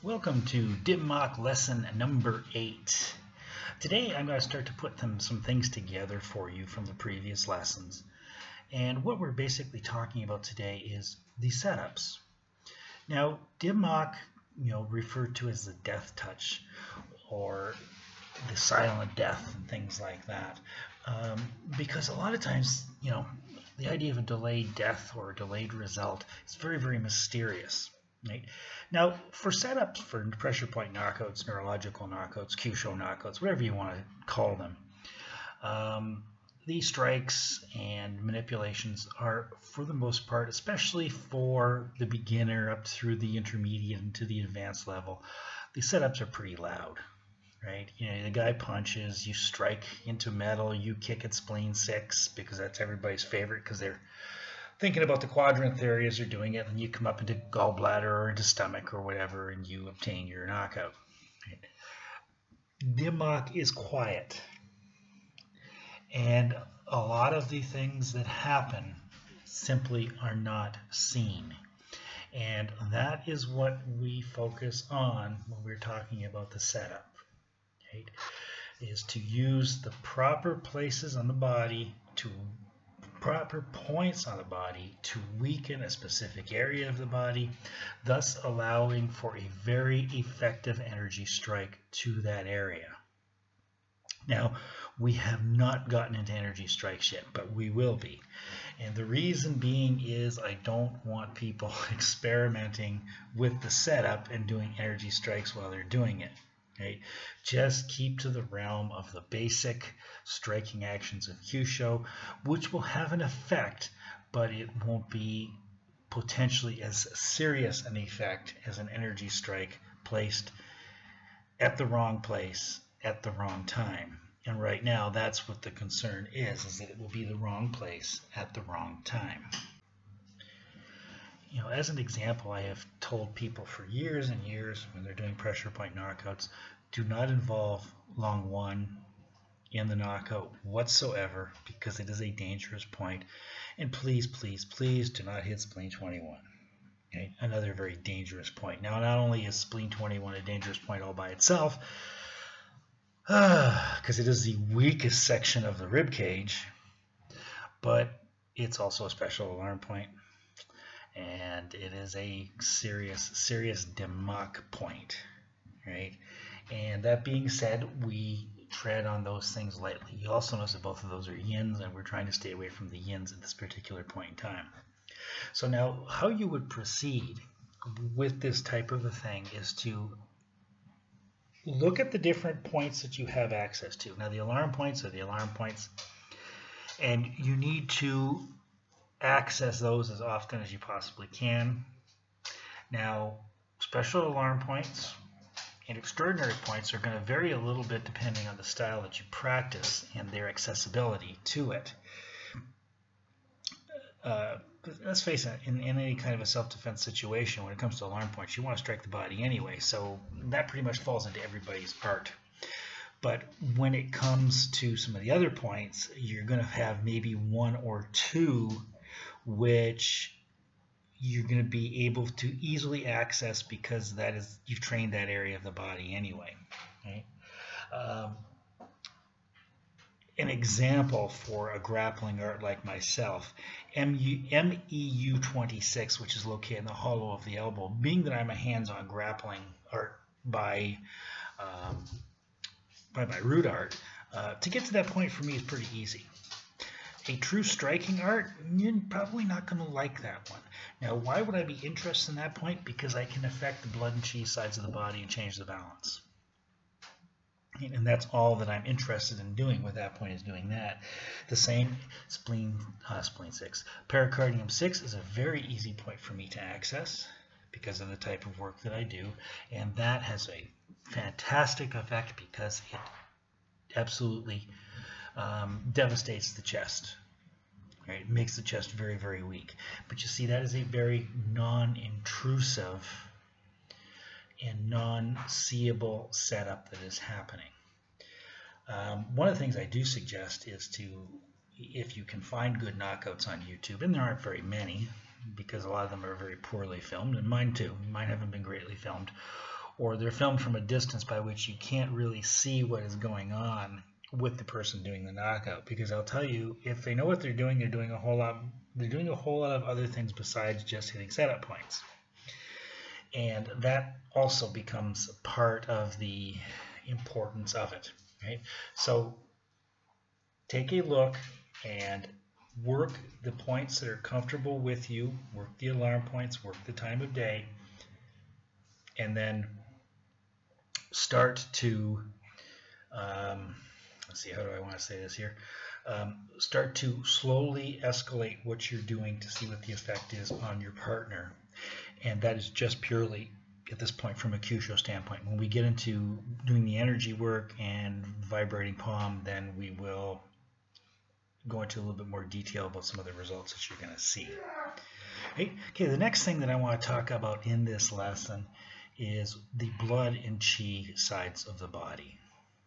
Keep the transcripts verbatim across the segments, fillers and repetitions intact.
Welcome to DimMock lesson number eight. Today I'm going to start to put them, some things together for you from the previous lessons. And what we're basically talking about today is the setups. Now, DimMock, you know, referred to as the death touch or the silent death and things like that. Um, because a lot of times, you know, the idea of a delayed death or a delayed result is very, very mysterious. Right? Now, for setups for pressure point knockouts, neurological knockouts, Q-show knockouts, whatever you want to call them, um, these strikes and manipulations are, for the most part, especially for the beginner up through the intermediate and to the advanced level, these setups are pretty loud. Right? You know, the guy punches, you strike into metal, you kick at spleen six because that's everybody's favorite because they're thinking about the quadrant theory as you're doing it, and you come up into gallbladder or into stomach or whatever, and you obtain your knockout. Right? DimMock is quiet, and a lot of the things that happen simply are not seen. And that is what we focus on when we're talking about the setup. Right? Is to use the proper places on the body to proper points on the body to weaken a specific area of the body, thus allowing for a very effective energy strike to that area. Now, we have not gotten into energy strikes yet, but we will be. And the reason being is I don't want people experimenting with the setup and doing energy strikes while they're doing it. Right? Just keep to the realm of the basic striking actions of Q-show, which will have an effect, but it won't be potentially as serious an effect as an energy strike placed at the wrong place at the wrong time. And right now, that's what the concern is, is that it will be the wrong place at the wrong time. You know, as an example, I have told people for years and years when they're doing pressure point knockouts, do not involve long one in the knockout whatsoever because it is a dangerous point. And please, please, please do not hit spleen twenty-one. Okay? Another very dangerous point. Now, not only is spleen twenty-one a dangerous point all by itself, because uh, it is the weakest section of the rib cage, but it's also a special alarm point. And it is a serious, serious DimMock point, right? And that being said, we tread on those things lightly. You also notice that both of those are yins, and we're trying to stay away from the yins at this particular point in time. So now, how you would proceed with this type of a thing is to look at the different points that you have access to. Now, the alarm points are the alarm points, and you need to access those as often as you possibly can. Now, special alarm points and extraordinary points are going to vary a little bit depending on the style that you practice and their accessibility to it. Uh, let's face it, in, in any kind of a self-defense situation, when it comes to alarm points, you want to strike the body anyway, so that pretty much falls into everybody's art. But when it comes to some of the other points, you're going to have maybe one or two which you're going to be able to easily access because that is you've trained that area of the body anyway. Right? Um, an example for a grappling art like myself, M E U twenty-six, which is located in the hollow of the elbow, being that I'm a hands-on grappling art by um, by my root art, uh, to get to that point for me is pretty easy. A true striking art, you're probably not going to like that one. Now, why would I be interested in that point? Because I can affect the blood and chi sides of the body and change the balance. And that's all that I'm interested in doing with that point, is doing that. The same spleen, uh, spleen six. Pericardium six is a very easy point for me to access because of the type of work that I do. And that has a fantastic effect because it absolutely Um, devastates the chest. Right? It makes the chest very, very weak. But you see, that is a very non-intrusive and non-seeable setup that is happening. Um, one of the things I do suggest is to, if you can find good knockouts on YouTube, and there aren't very many because a lot of them are very poorly filmed, and mine too. Mine haven't been greatly filmed. or they're filmed from a distance by which you can't really see what is going on with the person doing the knockout. Because I'll tell you, if they know what they're doing, they're doing a whole lot. They're doing a whole lot of other things besides just hitting setup points, and that also becomes part of the importance of it. Right? So take a look and work the points that are comfortable with you, work the alarm points, work the time of day, and then start to, um, let's see, how do I want to say this here? Um, start to slowly escalate what you're doing to see what the effect is on your partner. And that is just purely, at this point, from a Kyusho standpoint. When we get into doing the energy work and vibrating palm, then we will go into a little bit more detail about some of the results that you're going to see. Okay, the next thing that I want to talk about in this lesson is the blood and chi sides of the body.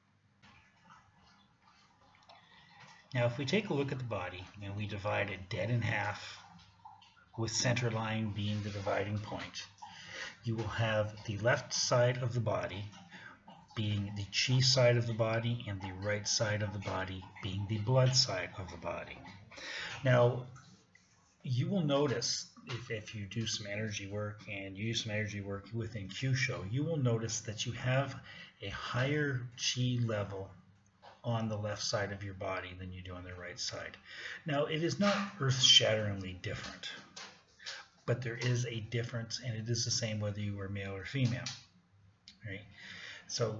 Now, if we take a look at the body and we divide it dead in half, with center line being the dividing point, you will have the left side of the body being the chi side of the body and the right side of the body being the blood side of the body. Now, you will notice if, if you do some energy work and you do some energy work within Kyusho, you will notice that you have a higher chi level on the left side of your body than you do on the right side. Now, it is not earth-shatteringly different, but there is a difference, and it is the same whether you are male or female, right? So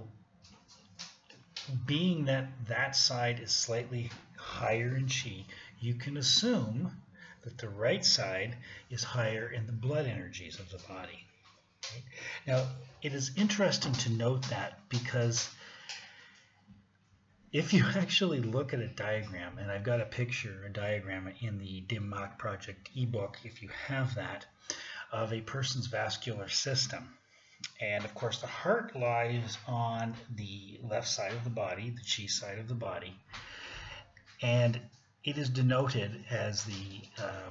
being that that side is slightly higher in chi, you can assume that the right side is higher in the blood energies of the body. Right? Now, it is interesting to note that, because if you actually look at a diagram, and I've got a picture, a diagram in the Dim Mak Project ebook, if you have that, of a person's vascular system. And of course, the heart lies on the left side of the body, the chi side of the body, and it is denoted as the um,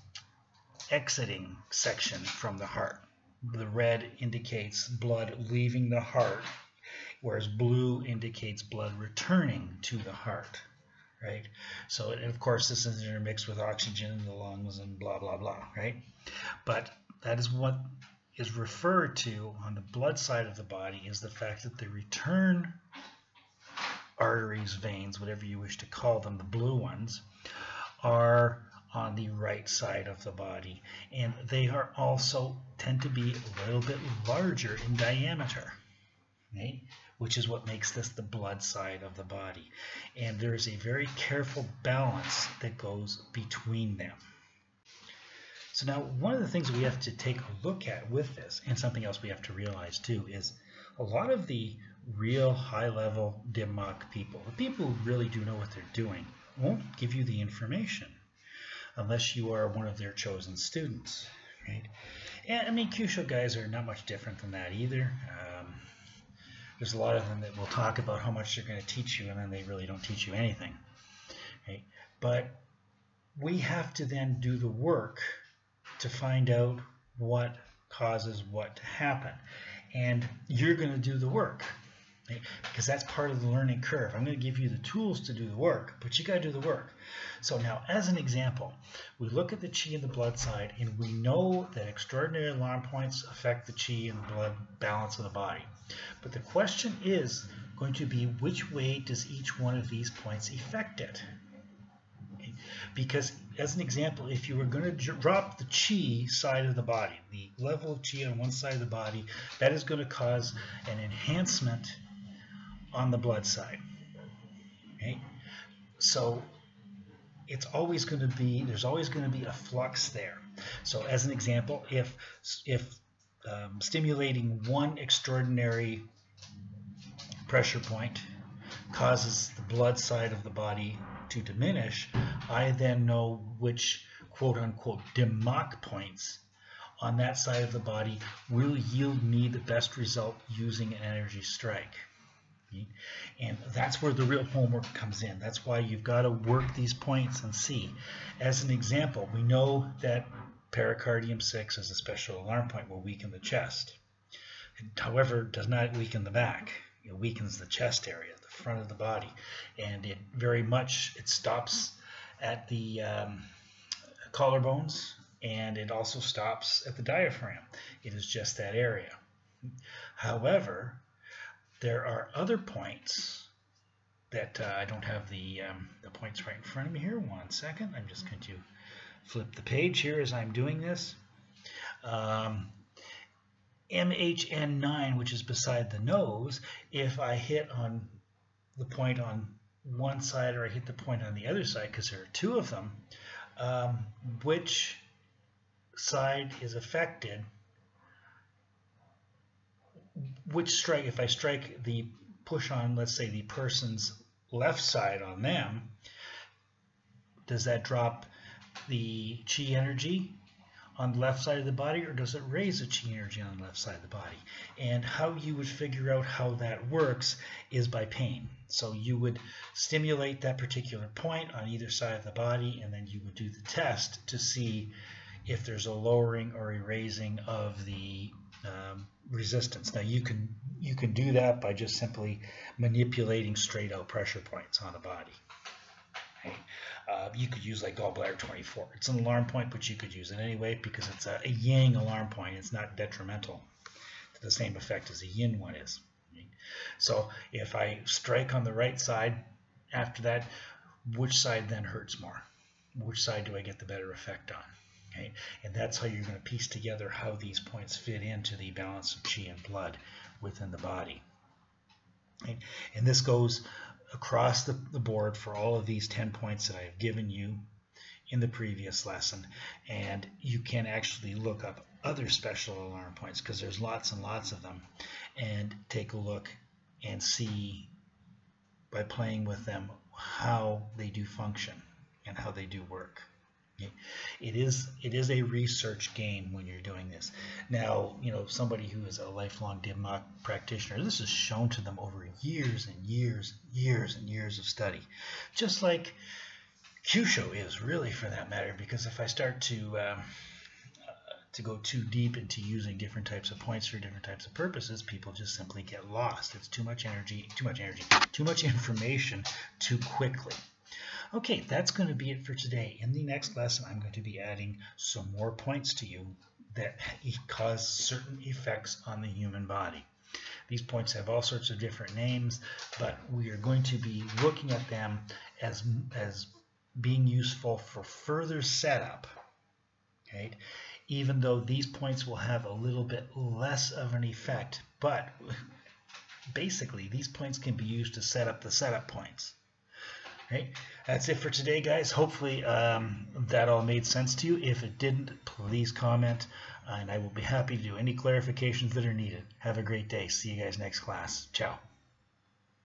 exiting section from the heart. The red indicates blood leaving the heart, whereas blue indicates blood returning to the heart, right? So, and of course, this is intermixed with oxygen in the lungs and blah, blah, blah, right? But that is what is referred to on the blood side of the body, is the fact that the return arteries, veins, whatever you wish to call them, the blue ones, are on the right side of the body. And they are also tend to be a little bit larger in diameter, right? Which is what makes this the blood side of the body. And there is a very careful balance that goes between them. So now, one of the things we have to take a look at with this, and something else we have to realize too, is a lot of the real high-level Dim Mak people, the people who really do know what they're doing, won't give you the information unless you are one of their chosen students, right? And I mean, Kyusho guys are not much different than that either. Um, there's a lot of them that will talk about how much they're going to teach you, and then they really don't teach you anything, right? But we have to then do the work to find out what causes what to happen. And you're going to do the work, right? Because that's part of the learning curve. I'm going to give you the tools to do the work, but you got to do the work. So now, as an example, we look at the chi and the blood side, and we know that extraordinary alarm points affect the chi and the blood balance of the body. But the question is going to be, which way does each one of these points affect it? Okay? Because, as an example, if you were going to drop the chi side of the body, the level of chi on one side of the body, that is going to cause an enhancement on the blood side. Okay? So it's always going to be, there's always going to be a flux there. So as an example, if, if um, stimulating one extraordinary pressure point causes the blood side of the body to diminish, I then know which quote-unquote Dim Mak points on that side of the body will yield me the best result using an energy strike. Okay? And that's where the real homework comes in. That's why you've got to work these points and see. As an example, we know that pericardium six as a special alarm point will weaken the chest. It, however, does not weaken the back. It weakens the chest area, the front of the body, and it very much it stops at the um, collarbones, and it also stops at the diaphragm. It is just that area. However, there are other points that uh, I don't have the, um, the points right in front of me here. One second. I'm just going to flip the page here as I'm doing this. Um, M H N nine, which is beside the nose, if I hit on the point on one side or I hit the point on the other side, because there are two of them, um, which side is affected, which strike, if I strike the push on, let's say, the person's left side on them, does that drop the chi energy on the left side of the body, or does it raise the chi energy on the left side of the body? And how you would figure out how that works is by pain. So you would stimulate that particular point on either side of the body, and then you would do the test to see if there's a lowering or a raising of the um, resistance. Now you can you can do that by just simply manipulating straight out pressure points on the body. Okay. Uh, you could use like gallbladder twenty-four. It's an alarm point, but you could use it anyway because it's a, a yang alarm point. It's not detrimental to the same effect as a yin one is. Okay. So if I strike on the right side, after that, which side then hurts more? Which side do I get the better effect on? Okay. And that's how you're going to piece together how these points fit into the balance of chi and blood within the body. Okay. And this goes across the, the board for all of these ten points that I have given you in the previous lesson. And you can actually look up other special alarm points because there's lots and lots of them, and take a look and see by playing with them how they do function and how they do work. Okay. It is it is a research game when you're doing this. Now, you know, somebody who is a lifelong Dim-Mak practitioner, this is shown to them over years and years, years and years of study. Just like Kyusho is, really, for that matter, because if I start to um, uh, to go too deep into using different types of points for different types of purposes, people just simply get lost. It's too much energy, too much energy, too much information too quickly. Okay, that's going to be it for today. In the next lesson, I'm going to be adding some more points to you that cause certain effects on the human body. These points have all sorts of different names, but we are going to be looking at them as, as being useful for further setup. Okay? Even though these points will have a little bit less of an effect, but basically these points can be used to set up the setup points. Okay, that's it for today, guys. Hopefully um, that all made sense to you. If it didn't, please comment, and I will be happy to do any clarifications that are needed. Have a great day. See you guys next class. Ciao.